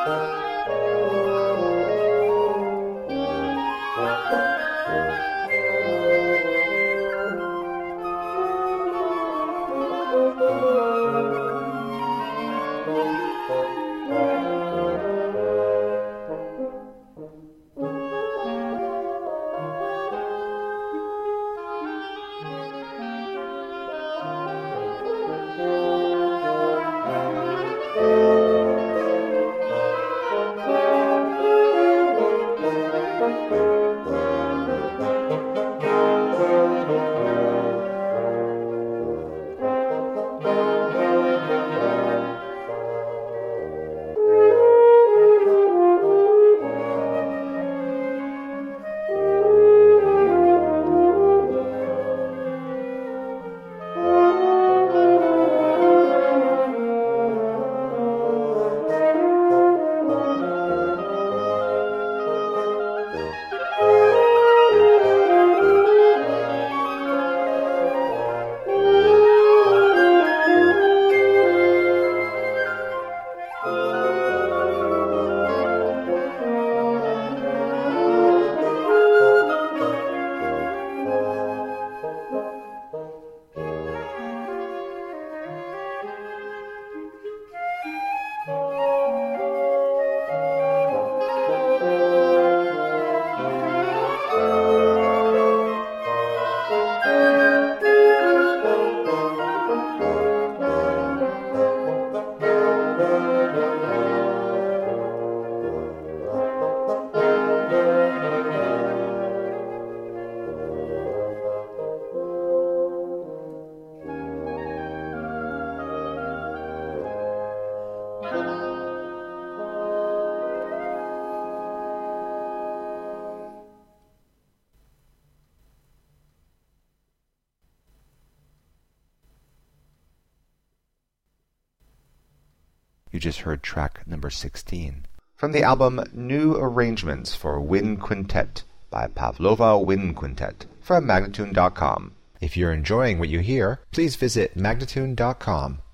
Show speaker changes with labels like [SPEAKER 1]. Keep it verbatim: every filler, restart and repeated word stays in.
[SPEAKER 1] You just heard track number sixteen from the album New Arrangements for Wind Quintet by Pavlova Wind Quintet from Magnatune dot com. If you're enjoying what you hear, please visit Magnatune dot com